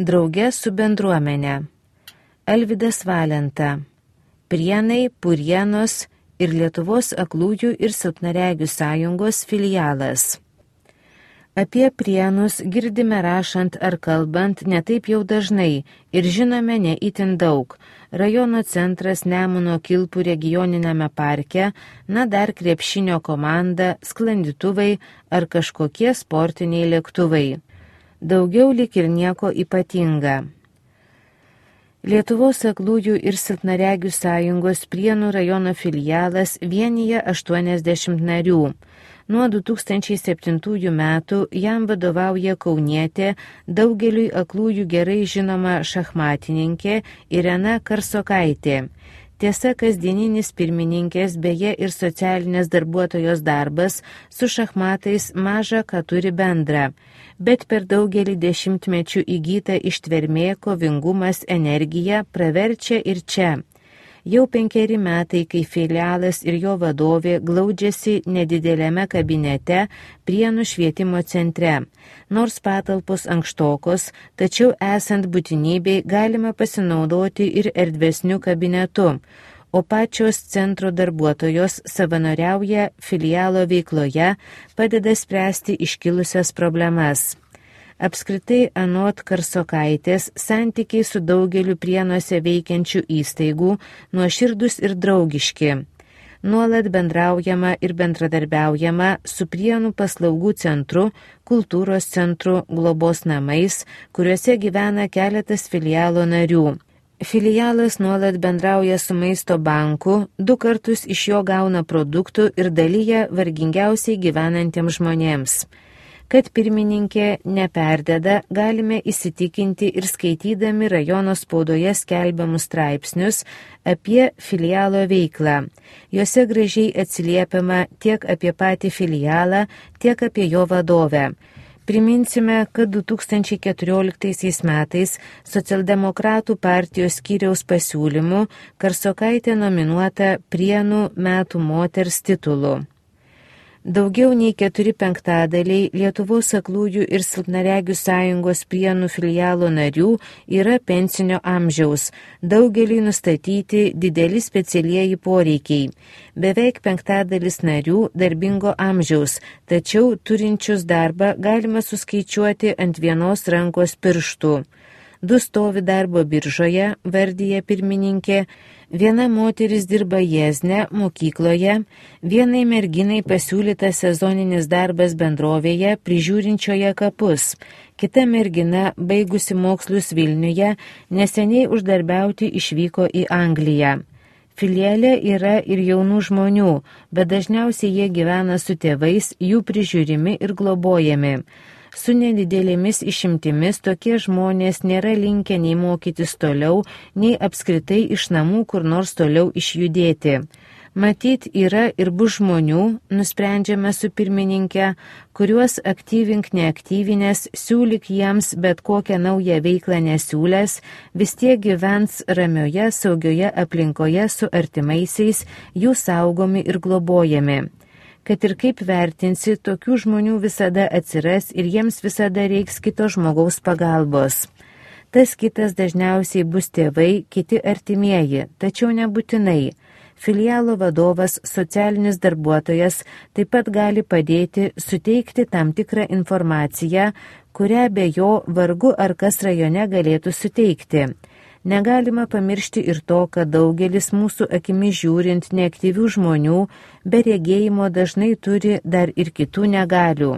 drauge su bendruomenė. Alvydas Valenta. Prienai, Purienos ir Lietuvos aklųjų ir silpnaregių sąjungos filialas. Apie Prienus girdime rašant ar kalbant netaip jau dažnai ir žinome ne itin daug. Rajono centras Nemuno Kilpų regioninėme parke, na dar krepšinio komanda, sklandytuvai ar kažkokie sportiniai lėktuvai. Daugiau lyg ir nieko ypatinga. Lietuvos aklųjų ir silpnaregių sąjungos Prienų rajono filialas vienija 80 narių. Nuo 2007 metų jam vadovauja kaunietė, daugeliui aklųjų gerai žinoma šachmatininkė Irena Karsokaitė. Tiesa, kasdieninis pirmininkės, beje ir socialinės darbuotojos darbas su šachmatais maža ką turi bendra, bet per daugelį dešimtmečių įgyta ištvermė, kovingumas, energija praverčia ir čia. Jau 5 metai, kai filialas ir jo vadovė glaudžiasi nedidelėme kabinete Prienų švietimo centre. Nors patalpos ankštokos, tačiau esant būtinybei galima pasinaudoti ir erdvesniu kabinetu, o pačios centro darbuotojos savanoriauja filialo veikloje, padeda spręsti iškilusias problemas. Apskritai, anot Karsokaitės, santykiai su daugeliu Prienuose veikiančių įstaigų nuoširdūs ir draugiški. Nuolat bendraujama ir bendradarbiaujama su Prienų paslaugų centru, kultūros centru, globos namais, kuriuose gyvena keletas filialo narių. Filialas nuolat bendrauja su maisto banku, 2 kartus iš jo gauna produktų ir dalyja vargingiausiai gyvenantiems žmonėms. Kad pirmininkė neperdeda, galime įsitikinti ir skaitydami rajono spaudoje skelbiamus straipsnius apie filialo veiklą. Juose gražiai atsiliepiama tiek apie patį filialą, tiek apie jo vadovę. Priminsime, kad 2014 metais Socialdemokratų partijos skyriaus pasiūlymu Karsokaitė nominuota Prienų metų moters titulu. Daugiau nei 4/5 Lietuvos aklųjų ir silpnaregių sąjungos Prienų filialo narių yra pensinio amžiaus, daugeliui nustatyti dideli specialieji poreikiai. Beveik 5/5 narių darbingo amžiaus, tačiau turinčius darbą galima suskaičiuoti ant vienos rankos pirštų. 2 stovi darbo biržoje, vardyja pirmininkė, 1 moteris dirba Jiezne mokykloje, 1 merginai pasiūlytas sezoninis darbas bendrovėje prižiūrinčioje kapus, kita mergina, baigusi mokslus Vilniuje, neseniai uždarbiauti išvyko į Angliją. Filiale yra ir jaunų žmonių, bet dažniausiai jie gyvena su tėvais, jų prižiūrimi ir globojami. Su nedidelėmis išimtimis tokie žmonės nėra linkę nei mokytis toliau, nei apskritai iš namų kur nors toliau išjudėti. Matyt, yra ir bus žmonių, nusprendžiame su pirmininkė, kuriuos aktyvink neaktyvinės, siūlyk jiems bet kokią naują veiklą nesiūlęs, vis tiek gyvens ramioje, saugioje aplinkoje su artimaisiais, jų saugomi ir globojami. Kad ir kaip vertinsi, tokių žmonių visada atsiras ir jiems visada reiks kito žmogaus pagalbos. Tas kitas dažniausiai bus tėvai, kiti artimieji, tačiau nebūtinai. Filialo vadovas, socialinis darbuotojas taip pat gali padėti suteikti tam tikrą informaciją, kurią be jo vargu ar kas rajone galėtų suteikti. Negalima pamiršti ir to, kad daugelis mūsų akimi žiūrint neaktyvių žmonių be regėjimo dažnai turi dar ir kitų negalių.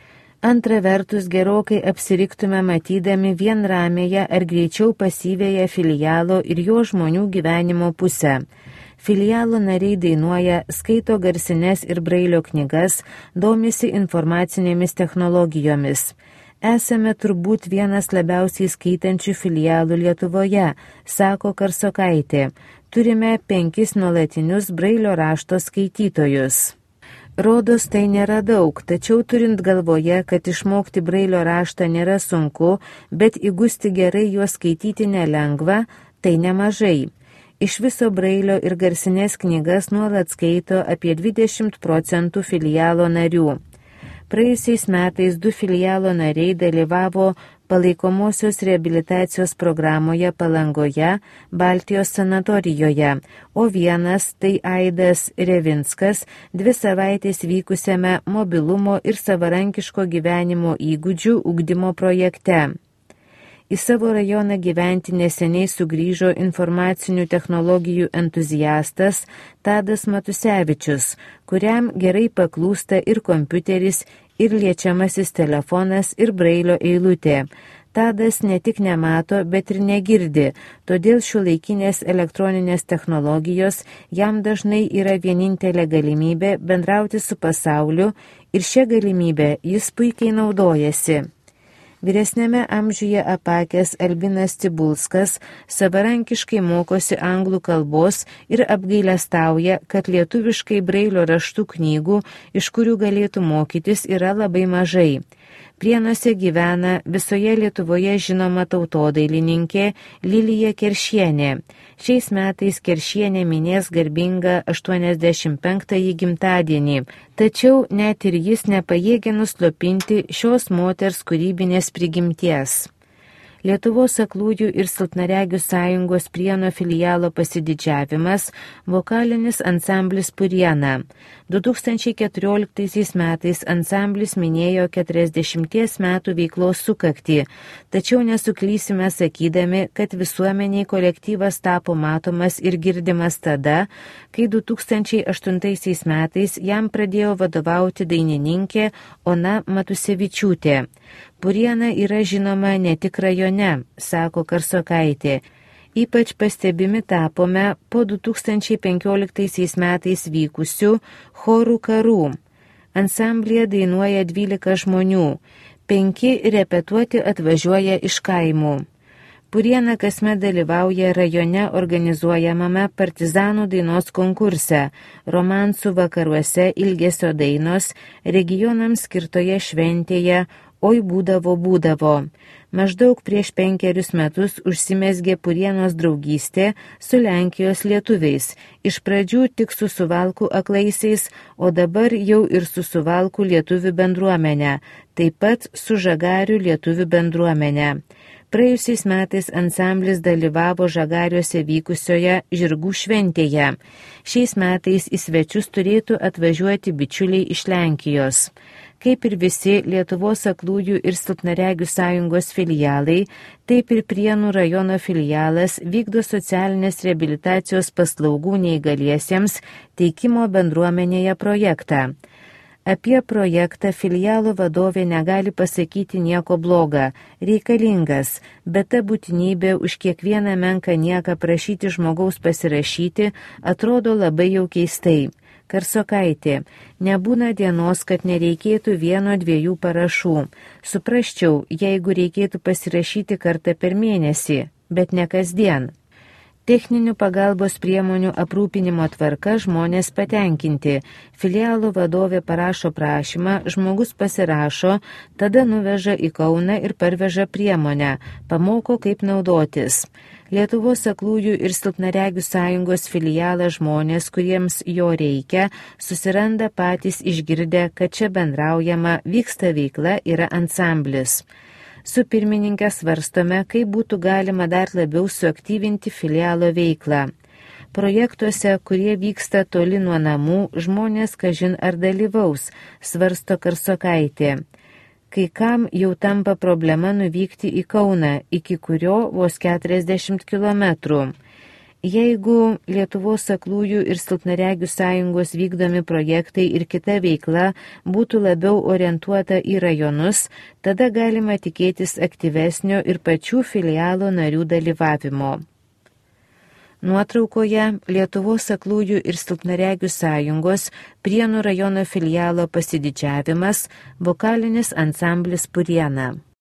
Antra vertus, gerokai apsiriktume matydami vien ramėje ar greičiau pasyvėje filialo ir jo žmonių gyvenimo pusę. Filialo nariai dainuoja, skaito garsines ir brailio knygas, domisi informacinėmis technologijomis. Esame turbūt vienas labiausiai skaitančių filialų Lietuvoje, sako Karsokaitė. Turime 5 nuolatinius brailio rašto skaitytojus. Rodos tai nėra daug, tačiau turint galvoje, kad išmokti brailio raštą nėra sunku, bet įgusti gerai juos skaityti nelengva, tai nemažai. Iš viso brailio ir garsinės knygas nuolat skaito apie 20% filialo narių. Praėjusiais metais 2 filialo nariai dalyvavo palaikomosios reabilitacijos programoje Palangoje, Baltijos sanatorijoje, o vienas tai Aidas Revinskas 2 savaitės vykusiame mobilumo ir savarankiško gyvenimo įgūdžių ugdymo projekte. Į savo rajoną gyventi neseniai sugrįžo informacinių technologijų entuziastas Tadas Matusevičius, kuriam gerai paklūsta ir kompiuteris, ir liečiamasis telefonas, ir brailio eilutė. Tadas ne tik nemato, bet ir negirdi, todėl šiuolaikinės elektroninės technologijos jam dažnai yra vienintelė galimybė bendrauti su pasauliu ir šią galimybę jis puikiai naudojasi. Vyresnėme amžiuje apakęs Albinas Cibulskas savarankiškai mokosi anglų kalbos ir apgailestauja, kad lietuviškai brailio raštų knygų, iš kurių galėtų mokytis, yra labai mažai. Prienuose gyvena visoje Lietuvoje žinoma tautodailininkė Lilija Keršienė. Šiais metais Keršienė minės garbingą 85-ąjį gimtadienį, tačiau net ir jis nepajėgė nuslopinti šios moters kūrybinės prigimties. Lietuvos aklųjų ir silpnaregių sąjungos Prienų filialo pasididžiavimas vokalinis ansamblis Puriena. 2014 metais ansamblis minėjo 40 metų veiklos sukaktį, tačiau nesuklysime sakydami, kad visuomeniai kolektyvas tapo matomas ir girdimas tada, kai 2008 metais jam pradėjo vadovauti dainininkė Ona Matusevičiūtė. Puriena yra žinoma ne tik rajone, sako Karsokaitė. Ypač pastebimi tapome po 2015 metais vykusių chorų karų. Ansamblėje dainuoja 12 žmonių, 5 repetuoti atvažiuoja iš kaimų. Puriena kasmet dalyvauja rajone organizuojamame partizanų dainos konkurse, romansų vakaruose ilgesio dainos, regionams skirtoje šventėje Oi būdavo. Maždaug prieš 5 metus užsimezgė Purienos draugystė su Lenkijos lietuviais, iš pradžių tik su Suvalkų aklaisiais, o dabar jau ir su Suvalkų lietuvių bendruomenė, taip pat su Žagarių lietuvių bendruomenė. Praėjusiais metais ansamblis dalyvavo Žagariuose vykusioje žirgų šventėje. Šiais metais į svečius turėtų atvažiuoti bičiuliai iš Lenkijos. Kaip ir visi Lietuvos aklųjų ir silpnaregių sąjungos filialai, taip ir Prienų rajono filialas vykdo socialinės reabilitacijos paslaugų neįgaliesiems teikimo bendruomenėje projektą. Apie projektą filialo vadovė negali pasakyti nieko bloga, reikalingas, bet ta būtinybė už kiekvieną menką nieką prašyti žmogaus pasirašyti atrodo labai jau keistai. Karsokaitė, nebūna dienos, kad nereikėtų 1-2 parašų. Suprasčiau, jeigu reikėtų pasirašyti kartą per mėnesį, bet ne kasdien. Techninių pagalbos priemonių aprūpinimo tvarka žmonės patenkinti. Filialo vadovė parašo prašymą, žmogus pasirašo, tada nuveža į Kauną ir parveža priemonę, pamoko kaip naudotis. Lietuvos aklųjų ir silpnaregių sąjungos filialą žmonės, kuriems jo reikia, susiranda patys išgirdę, kad čia bendraujama, vyksta veikla, yra ansamblis. Su pirmininkė svarstome, kaip būtų galima dar labiau suaktyvinti filialo veiklą. Projektuose, kurie vyksta toli nuo namų, žmonės kažin ar dalyvaus, svarsto Karsokaitė. Kai kam jau tampa problema nuvykti į Kauną, iki kurio vos 40 km. Jeigu Lietuvos aklųjų ir silpnaregių sąjungos vykdomi projektai ir kita veikla būtų labiau orientuota į rajonus, tada galima tikėtis aktyvesnio ir pačių filialo narių dalyvavimo. Nuotraukoje Lietuvos aklųjų ir silpnaregių sąjungos Prienų rajono filialo pasididžiavimas, vokalinis ansamblis Puriena.